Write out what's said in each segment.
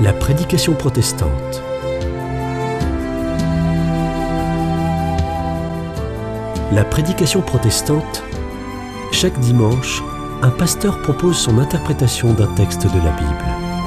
La prédication protestante. La prédication protestante, chaque dimanche, un pasteur propose son interprétation d'un texte de la Bible.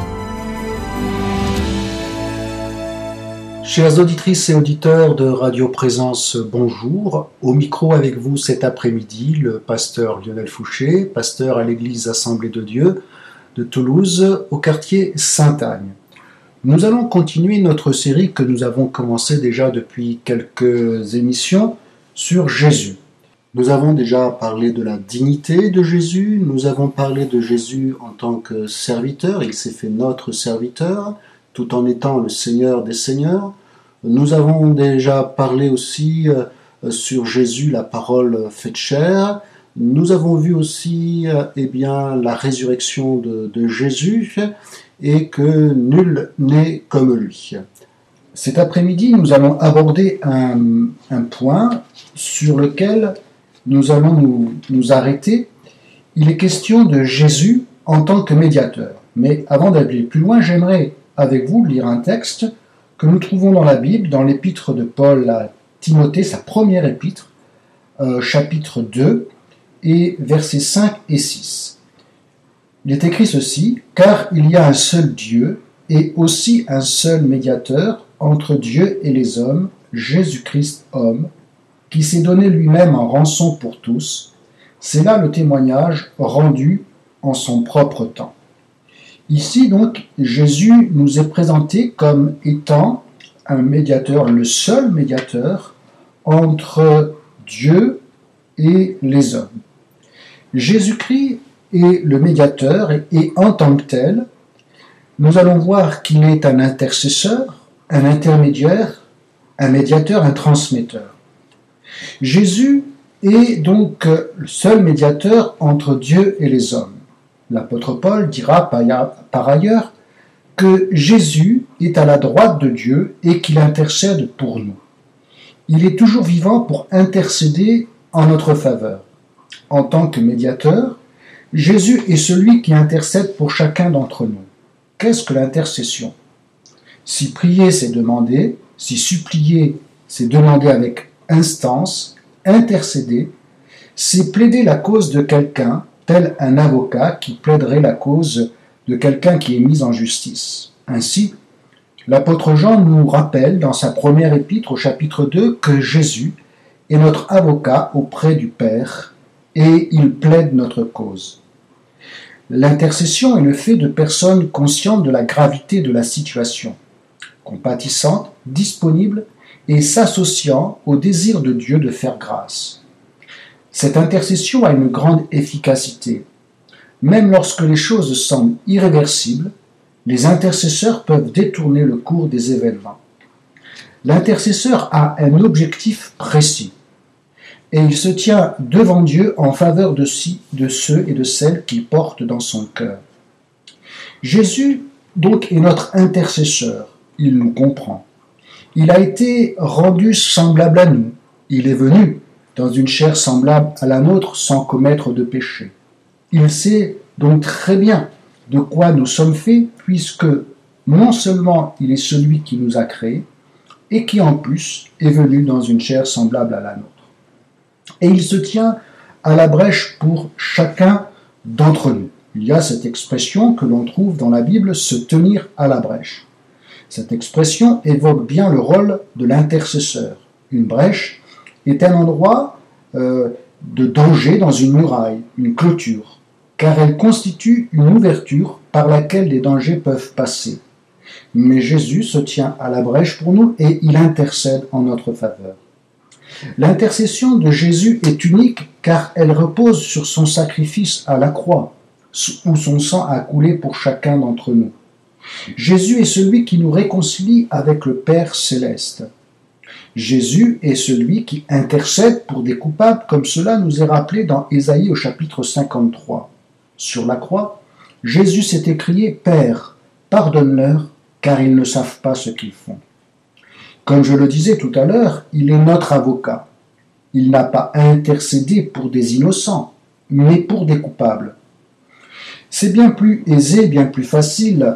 Chères auditrices et auditeurs de Radio Présence, bonjour. Au micro avec vous cet après-midi, le pasteur Lionel Fouché, pasteur à l'église Assemblée de Dieu de Toulouse, au quartier Sainte-Agne. Nous allons continuer notre série que nous avons commencé déjà depuis quelques émissions sur Jésus. Nous avons déjà parlé de la dignité de Jésus, nous avons parlé de Jésus en tant que serviteur, il s'est fait notre serviteur, tout en étant le Seigneur des Seigneurs. Nous avons déjà parlé aussi sur Jésus, la parole faite chair. Nous avons vu aussi la résurrection de Jésus et que nul n'est comme lui. Cet après-midi, nous allons aborder un point sur lequel nous allons nous arrêter. Il est question de Jésus en tant que médiateur. Mais avant d'aller plus loin, j'aimerais avec vous lire un texte que nous trouvons dans la Bible, dans l'épître de Paul à Timothée, sa première épître, chapitre 2, et versets 5 et 6. Il est écrit ceci, « Car il y a un seul Dieu, et aussi un seul médiateur entre Dieu et les hommes, Jésus-Christ homme, qui s'est donné lui-même en rançon pour tous. C'est là le témoignage rendu en son propre temps. » Ici donc, Jésus nous est présenté comme étant un médiateur, le seul médiateur entre Dieu et les hommes. Jésus-Christ est le médiateur et en tant que tel, nous allons voir qu'il est un intercesseur, un intermédiaire, un médiateur, un transmetteur. Jésus est donc le seul médiateur entre Dieu et les hommes. L'apôtre Paul dira par ailleurs que Jésus est à la droite de Dieu et qu'il intercède pour nous. Il est toujours vivant pour intercéder en notre faveur. En tant que médiateur, Jésus est celui qui intercède pour chacun d'entre nous. Qu'est-ce que l'intercession ? Si prier, c'est demander, si supplier, c'est demander avec instance, intercéder, c'est plaider la cause de quelqu'un, tel un avocat qui plaiderait la cause de quelqu'un qui est mis en justice. Ainsi, l'apôtre Jean nous rappelle dans sa première épître au chapitre 2 que Jésus est notre avocat auprès du Père et il plaide notre cause. L'intercession est le fait de personnes conscientes de la gravité de la situation, compatissantes, disponibles et s'associant au désir de Dieu de faire grâce. Cette intercession a une grande efficacité. Même lorsque les choses semblent irréversibles, les intercesseurs peuvent détourner le cours des événements. L'intercesseur a un objectif précis et il se tient devant Dieu en faveur de ceux et de celles qu'il porte dans son cœur. Jésus, donc, est notre intercesseur. Il nous comprend. Il a été rendu semblable à nous. Il est venu dans une chair semblable à la nôtre sans commettre de péché. Il sait donc très bien de quoi nous sommes faits, puisque non seulement il est celui qui nous a créés, et qui en plus est venu dans une chair semblable à la nôtre. Et il se tient à la brèche pour chacun d'entre nous. Il y a cette expression que l'on trouve dans la Bible, se tenir à la brèche. Cette expression évoque bien le rôle de l'intercesseur. Une brèche est un endroit de danger dans une muraille, une clôture, car elle constitue une ouverture par laquelle les dangers peuvent passer. Mais Jésus se tient à la brèche pour nous et il intercède en notre faveur. L'intercession de Jésus est unique car elle repose sur son sacrifice à la croix, où son sang a coulé pour chacun d'entre nous. Jésus est celui qui nous réconcilie avec le Père céleste. Jésus est celui qui intercède pour des coupables, comme cela nous est rappelé dans Ésaïe au chapitre 53. Sur la croix, Jésus s'est écrié « Père, pardonne-leur, car ils ne savent pas ce qu'ils font ». Comme je le disais tout à l'heure, il est notre avocat. Il n'a pas intercédé pour des innocents, mais pour des coupables. C'est bien plus aisé, bien plus facile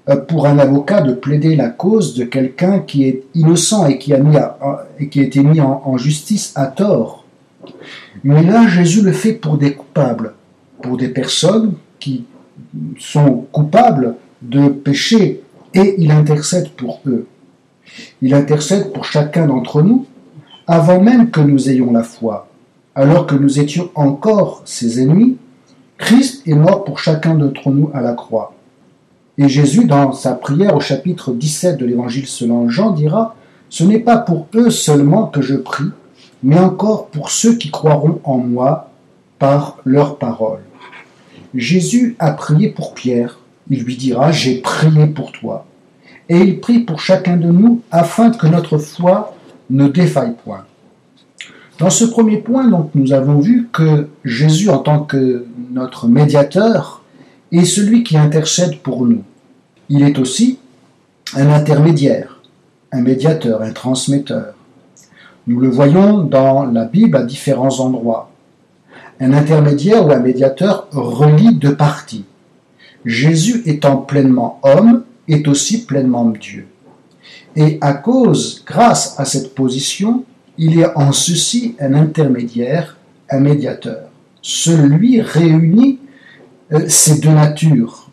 pour un avocat de plaider la cause de quelqu'un qui est innocent et qui a été mis en justice à tort. Mais là, Jésus le fait pour des coupables, pour des personnes qui sont coupables de péché, et il intercède pour eux. Il intercède pour chacun d'entre nous, avant même que nous ayons la foi. Alors que nous étions encore ses ennemis, Christ est mort pour chacun d'entre nous à la croix. Et Jésus, dans sa prière au chapitre 17 de l'Évangile selon Jean, dira « Ce n'est pas pour eux seulement que je prie, mais encore pour ceux qui croiront en moi par leur parole. » Jésus a prié pour Pierre. Il lui dira « J'ai prié pour toi. » Et il prie pour chacun de nous afin que notre foi ne défaille point. Dans ce premier point, donc, nous avons vu que Jésus, en tant que notre médiateur, est celui qui intercède pour nous. Il est aussi un intermédiaire, un médiateur, un transmetteur. Nous le voyons dans la Bible à différents endroits. Un intermédiaire ou un médiateur relie deux parties. Jésus étant pleinement homme, est aussi pleinement Dieu. Et grâce à cette position, il est en ceci un intermédiaire, un médiateur. Celui réunit ces deux natures.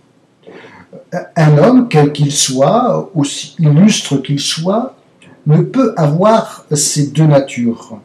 Un homme, quel qu'il soit, aussi illustre qu'il soit, ne peut avoir ces deux natures.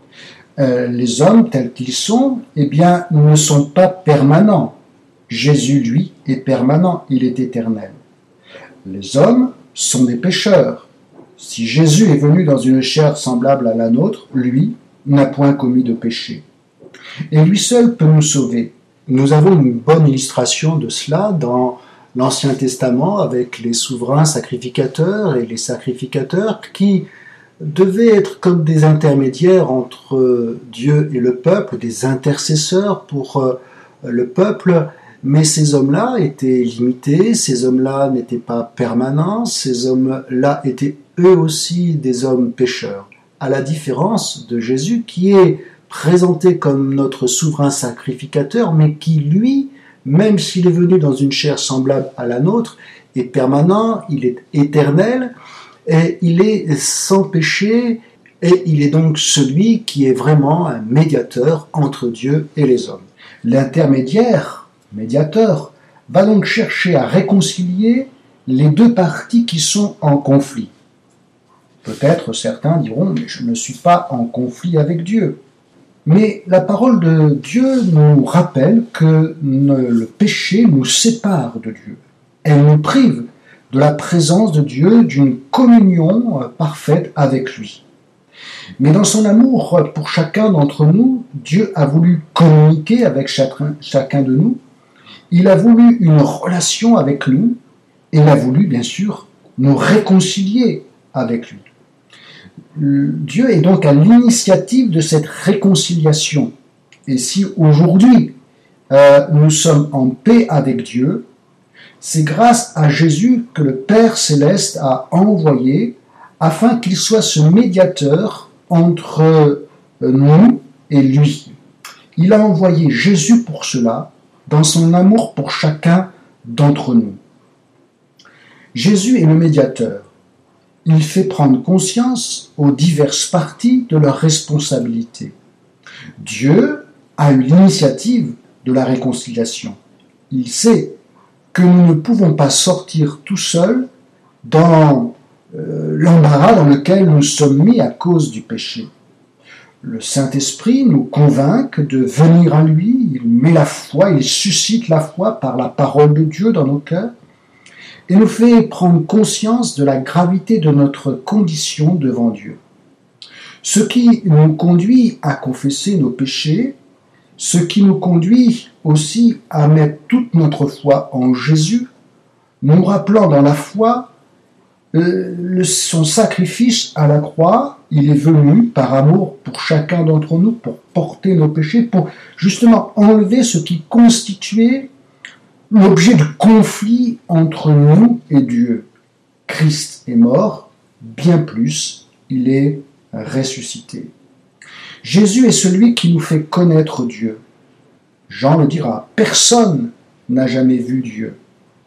Les hommes, tels qu'ils sont, ne sont pas permanents. Jésus, lui, est permanent, il est éternel. Les hommes sont des pécheurs. Si Jésus est venu dans une chair semblable à la nôtre, lui n'a point commis de péché. Et lui seul peut nous sauver. Nous avons une bonne illustration de cela dans l'Ancien Testament avec les souverains sacrificateurs et les sacrificateurs qui devaient être comme des intermédiaires entre Dieu et le peuple, des intercesseurs pour le peuple. Mais ces hommes-là étaient limités, ces hommes-là n'étaient pas permanents, ces hommes-là étaient eux aussi des hommes pécheurs. À la différence de Jésus qui est présenté comme notre souverain sacrificateur, mais qui lui, même s'il est venu dans une chair semblable à la nôtre, est permanent, il est éternel, et il est sans péché, et il est donc celui qui est vraiment un médiateur entre Dieu et les hommes. Médiateur, va donc chercher à réconcilier les deux parties qui sont en conflit. Peut-être certains diront « mais je ne suis pas en conflit avec Dieu ». Mais la parole de Dieu nous rappelle que le péché nous sépare de Dieu. Elle nous prive de la présence de Dieu, d'une communion parfaite avec lui. Mais dans son amour pour chacun d'entre nous, Dieu a voulu communiquer avec chacun de nous. Il a voulu une relation avec nous et il a voulu, bien sûr, nous réconcilier avec lui. Dieu est donc à l'initiative de cette réconciliation. Et si aujourd'hui nous sommes en paix avec Dieu, c'est grâce à Jésus que le Père Céleste a envoyé afin qu'il soit ce médiateur entre nous et lui. Il a envoyé Jésus pour cela, dans son amour pour chacun d'entre nous. Jésus est le médiateur. Il fait prendre conscience aux diverses parties de leurs responsabilités. Dieu a eu l'initiative de la réconciliation. Il sait que nous ne pouvons pas sortir tout seuls dans l'embarras dans lequel nous sommes mis à cause du péché. Le Saint-Esprit nous convainc de venir à lui, il met la foi, il suscite la foi par la parole de Dieu dans nos cœurs et nous fait prendre conscience de la gravité de notre condition devant Dieu. Ce qui nous conduit à confesser nos péchés, ce qui nous conduit aussi à mettre toute notre foi en Jésus, nous rappelant dans la foi son sacrifice à la croix. Il est venu par amour pour chacun d'entre nous, pour porter nos péchés, pour justement enlever ce qui constituait l'objet du conflit entre nous et Dieu. Christ est mort, bien plus, il est ressuscité. Jésus est celui qui nous fait connaître Dieu. Jean le dira, personne n'a jamais vu Dieu.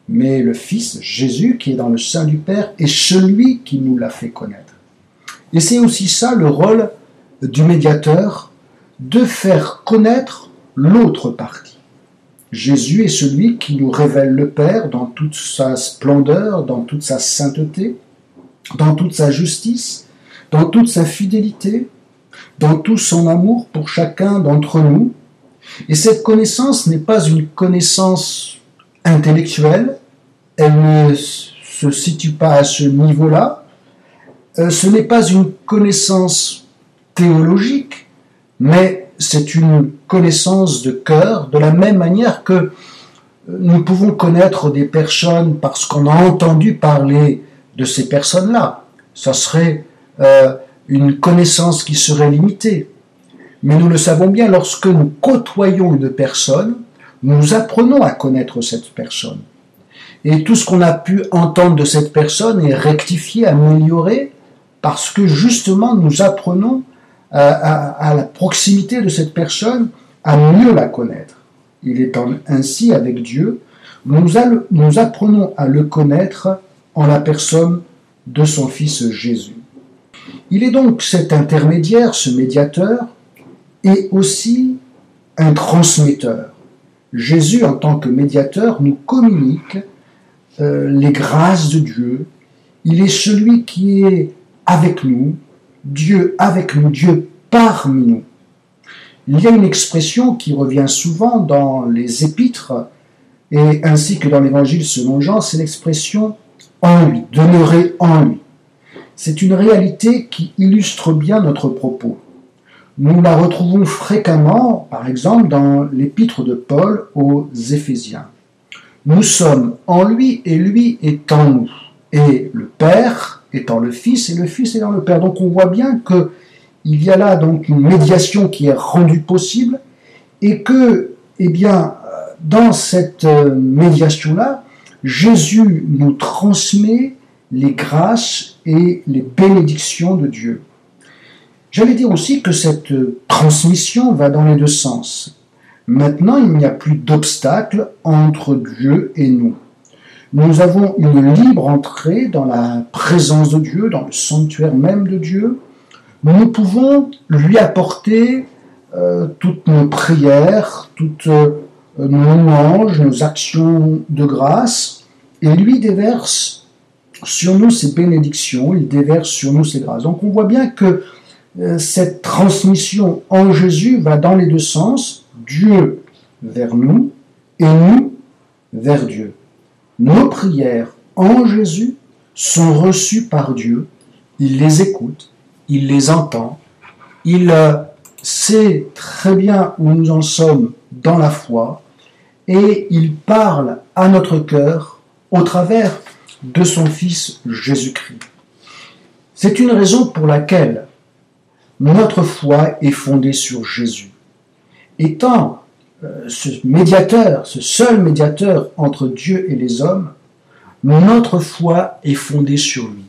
mais le Fils, Jésus, qui est dans le sein du Père, est celui qui nous l'a fait connaître. Et c'est aussi ça le rôle du médiateur, de faire connaître l'autre partie. Jésus est celui qui nous révèle le Père dans toute sa splendeur, dans toute sa sainteté, dans toute sa justice, dans toute sa fidélité, dans tout son amour pour chacun d'entre nous. Et cette connaissance n'est pas une connaissance intellectuelle, elle ne se situe pas à ce niveau-là, ce n'est pas une connaissance théologique, mais c'est une connaissance de cœur, de la même manière que nous pouvons connaître des personnes parce qu'on a entendu parler de ces personnes-là. Ça serait une connaissance qui serait limitée. Mais nous le savons bien, lorsque nous côtoyons une personne, nous apprenons à connaître cette personne. Et tout ce qu'on a pu entendre de cette personne est rectifié, amélioré, parce que justement nous apprenons à la proximité de cette personne, à mieux la connaître. Il est ainsi avec Dieu, nous apprenons à le connaître en la personne de son Fils Jésus. Il est donc cet intermédiaire, ce médiateur, et aussi un transmetteur. Jésus, en tant que médiateur, nous communique les grâces de Dieu. Il est celui qui est avec nous, Dieu parmi nous. Il y a une expression qui revient souvent dans les épîtres et ainsi que dans l'évangile selon Jean, c'est l'expression « en lui », « demeurer en lui ». C'est une réalité qui illustre bien notre propos. Nous la retrouvons fréquemment, par exemple, dans l'épître de Paul aux Éphésiens. Nous sommes en lui et lui est en nous. Et le Père étant le Fils et le Fils étant le Père. Donc on voit bien qu'il y a là donc une médiation qui est rendue possible et que, dans cette médiation-là, Jésus nous transmet les grâces et les bénédictions de Dieu. J'allais dire aussi que cette transmission va dans les deux sens. Maintenant, il n'y a plus d'obstacle entre Dieu et nous. Nous avons une libre entrée dans la présence de Dieu, dans le sanctuaire même de Dieu. Nous pouvons lui apporter toutes nos prières, toutes nos louanges, nos actions de grâce, et lui déverse sur nous ses bénédictions, il déverse sur nous ses grâces. Donc on voit bien que cette transmission en Jésus va dans les deux sens, Dieu vers nous et nous vers Dieu. Nos prières en Jésus sont reçues par Dieu, il les écoute, il les entend, il sait très bien où nous en sommes dans la foi et il parle à notre cœur au travers de son Fils Jésus-Christ. C'est une raison pour laquelle notre foi est fondée sur Jésus. Étant ce médiateur, ce seul médiateur entre Dieu et les hommes, notre foi est fondée sur lui.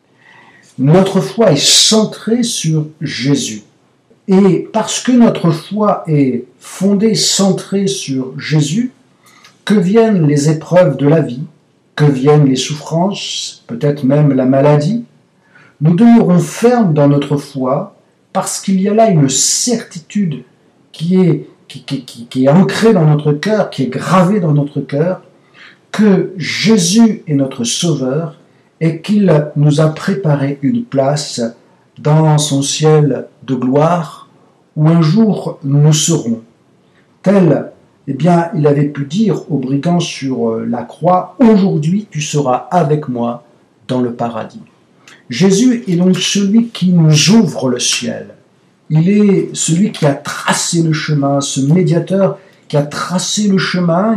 Notre foi est centrée sur Jésus. Et parce que notre foi est fondée, centrée sur Jésus, que viennent les épreuves de la vie, que viennent les souffrances, peut-être même la maladie, nous demeurons fermes dans notre foi parce qu'il y a là une certitude qui est ancrée dans notre cœur, qui est gravée dans notre cœur, que Jésus est notre Sauveur et qu'il nous a préparé une place dans son ciel de gloire où un jour nous serons. Tel, il avait pu dire aux brigands sur la croix, « Aujourd'hui tu seras avec moi dans le paradis ». Jésus est donc celui qui nous ouvre le ciel. Il est celui qui a tracé le chemin, ce médiateur qui a tracé le chemin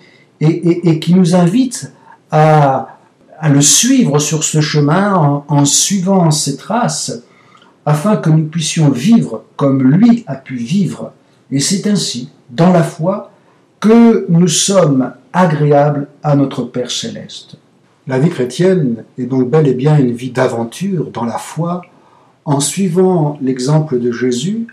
et qui nous invite à le suivre sur ce chemin en suivant ses traces afin que nous puissions vivre comme lui a pu vivre. Et c'est ainsi, dans la foi, que nous sommes agréables à notre Père céleste. La vie chrétienne est donc bel et bien une vie d'aventure dans la foi, en suivant l'exemple de Jésus,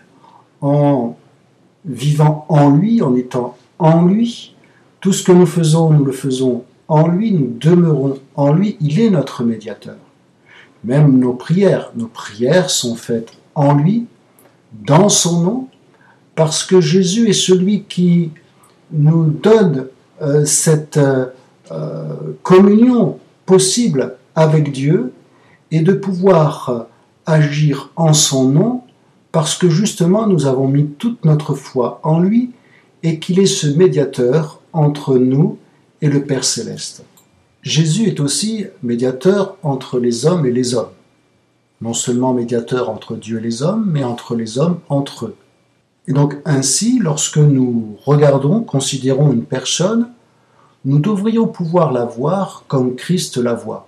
en vivant en lui, en étant en lui. Tout ce que nous le faisons en lui nous demeurons, en lui il est notre médiateur. Même nos prières sont faites en lui, dans son nom, parce que Jésus est celui qui nous donne cette communion possible avec Dieu et de pouvoir agir en son nom parce que justement nous avons mis toute notre foi en lui et qu'il est ce médiateur entre nous et le Père Céleste. Jésus est aussi médiateur entre les hommes et les hommes. Non seulement médiateur entre Dieu et les hommes, mais entre les hommes entre eux. Et donc ainsi, lorsque nous regardons, considérons une personne, nous devrions pouvoir la voir comme Christ la voit.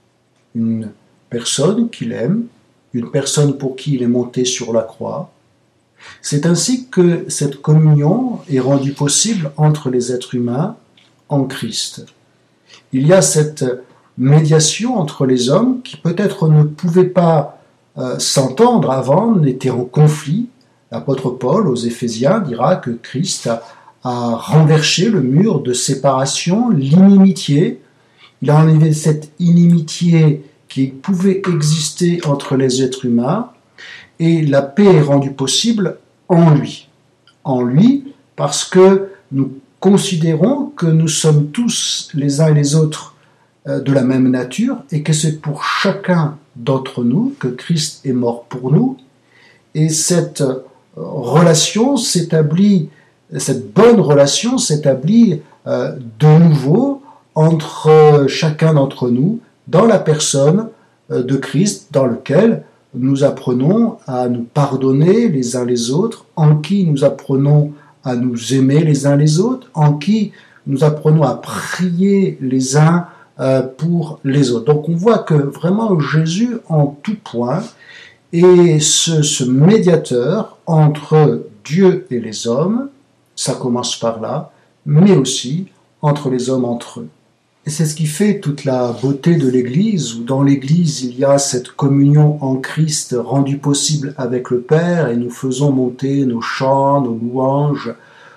Une personne qu'il aime, une personne pour qui il est monté sur la croix. C'est ainsi que cette communion est rendue possible entre les êtres humains en Christ. Il y a cette médiation entre les hommes qui peut-être ne pouvaient pas s'entendre avant, n'étaient en conflit. L'apôtre Paul aux Éphésiens dira que Christ a renversé le mur de séparation, l'inimitié. Il a enlevé cette inimitié qui pouvait exister entre les êtres humains et la paix est rendue possible en lui. En lui parce que nous considérons que nous sommes tous les uns et les autres de la même nature et que c'est pour chacun d'entre nous que Christ est mort pour nous. Et cette relation s'établit, cette bonne relation s'établit de nouveau entre chacun d'entre nous dans la personne de Christ dans lequel nous apprenons à nous pardonner les uns les autres, en qui nous apprenons à nous aimer les uns les autres, en qui nous apprenons à prier les uns pour les autres. Donc on voit que vraiment Jésus en tout point est ce médiateur entre Dieu et les hommes, ça commence par là, mais aussi entre les hommes entre eux. Et c'est ce qui fait toute la beauté de l'Église, où dans l'Église il y a cette communion en Christ rendue possible avec le Père, et nous faisons monter nos chants, nos louanges,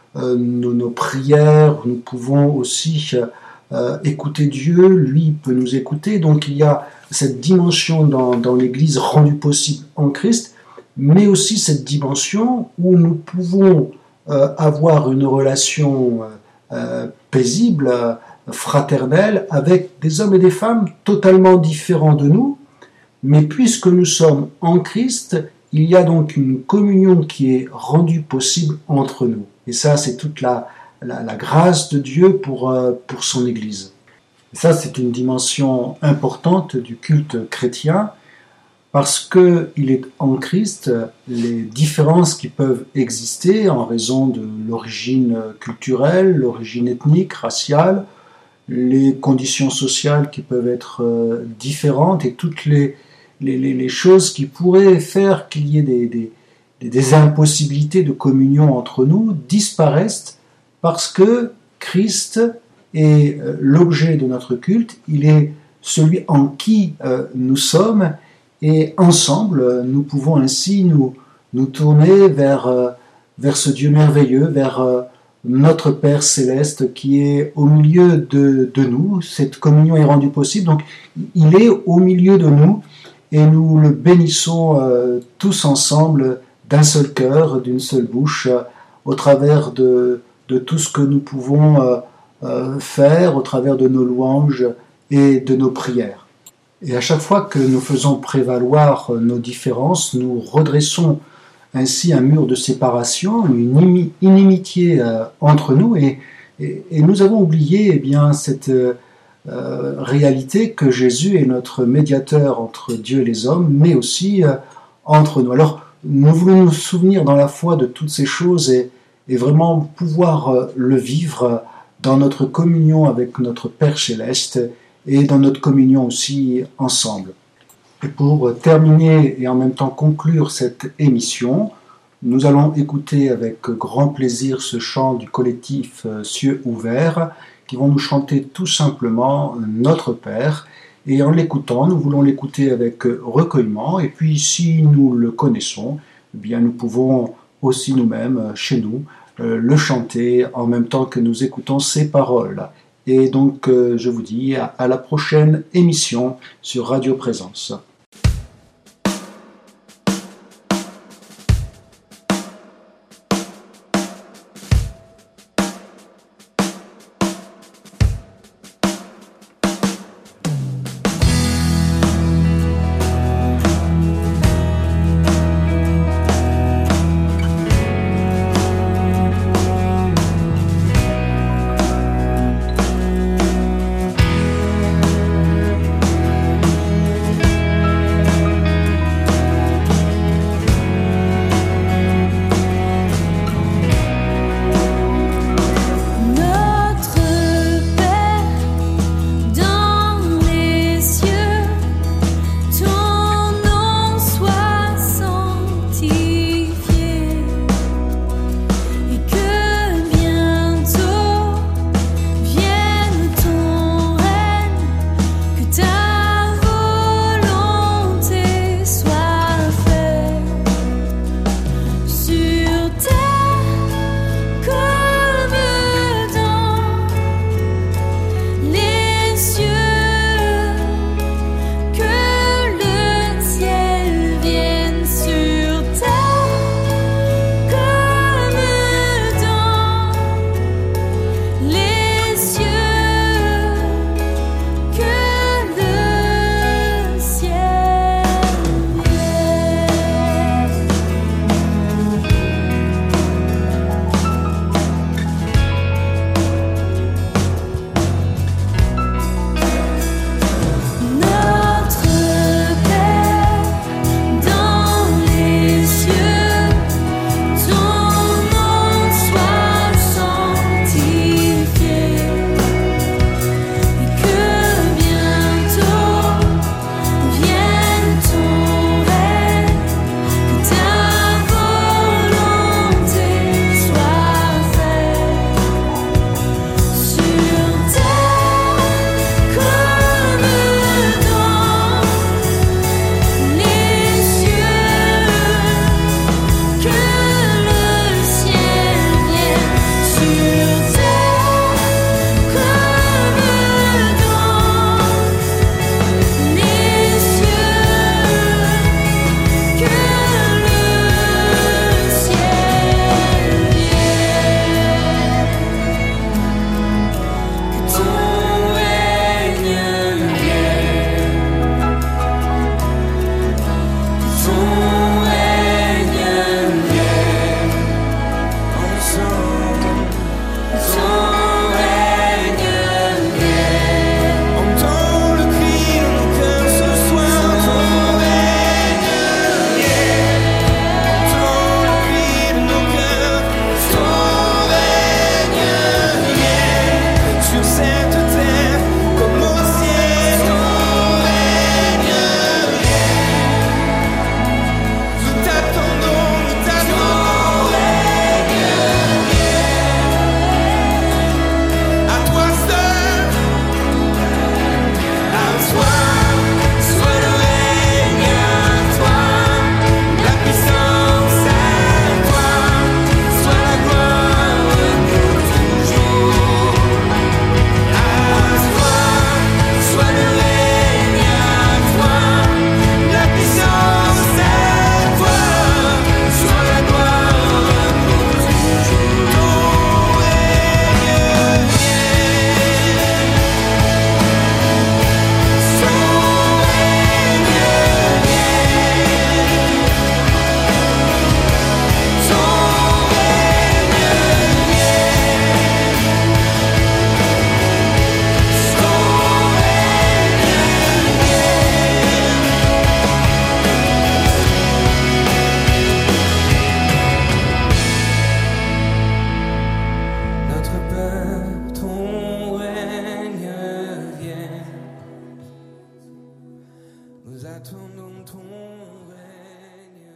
nos prières, nous pouvons aussi écouter Dieu, lui peut nous écouter, donc il y a cette dimension dans l'Église rendue possible en Christ, mais aussi cette dimension où nous pouvons avoir une relation paisible, fraternelle, avec des hommes et des femmes totalement différents de nous, mais puisque nous sommes en Christ, il y a donc une communion qui est rendue possible entre nous. Et ça, c'est toute la grâce de Dieu pour son Église. Et ça, c'est une dimension importante du culte chrétien, parce qu'il est en Christ, les différences qui peuvent exister en raison de l'origine culturelle, l'origine ethnique, raciale, les conditions sociales qui peuvent être différentes et toutes les choses qui pourraient faire qu'il y ait des impossibilités de communion entre nous disparaissent parce que Christ est l'objet de notre culte, il est celui en qui nous sommes et ensemble nous pouvons ainsi nous tourner vers ce Dieu merveilleux, vers notre Père Céleste qui est au milieu de nous. Cette communion est rendue possible, donc il est au milieu de nous et nous le bénissons tous ensemble d'un seul cœur, d'une seule bouche, au travers de tout ce que nous pouvons faire, au travers de nos louanges et de nos prières. Et à chaque fois que nous faisons prévaloir nos différences, nous redressons ainsi un mur de séparation, une inimitié entre nous, et nous avons oublié cette réalité que Jésus est notre médiateur entre Dieu et les hommes, mais aussi entre nous. Alors, nous voulons nous souvenir dans la foi de toutes ces choses et vraiment pouvoir le vivre dans notre communion avec notre Père Céleste et dans notre communion aussi ensemble. Et pour terminer et en même temps conclure cette émission, nous allons écouter avec grand plaisir ce chant du collectif Cieux ouverts qui vont nous chanter tout simplement Notre Père. Et en l'écoutant, nous voulons l'écouter avec recueillement. Et puis si nous le connaissons, eh bien nous pouvons aussi nous-mêmes, chez nous, le chanter en même temps que nous écoutons ces paroles. Et donc je vous dis à la prochaine émission sur Radio Présence.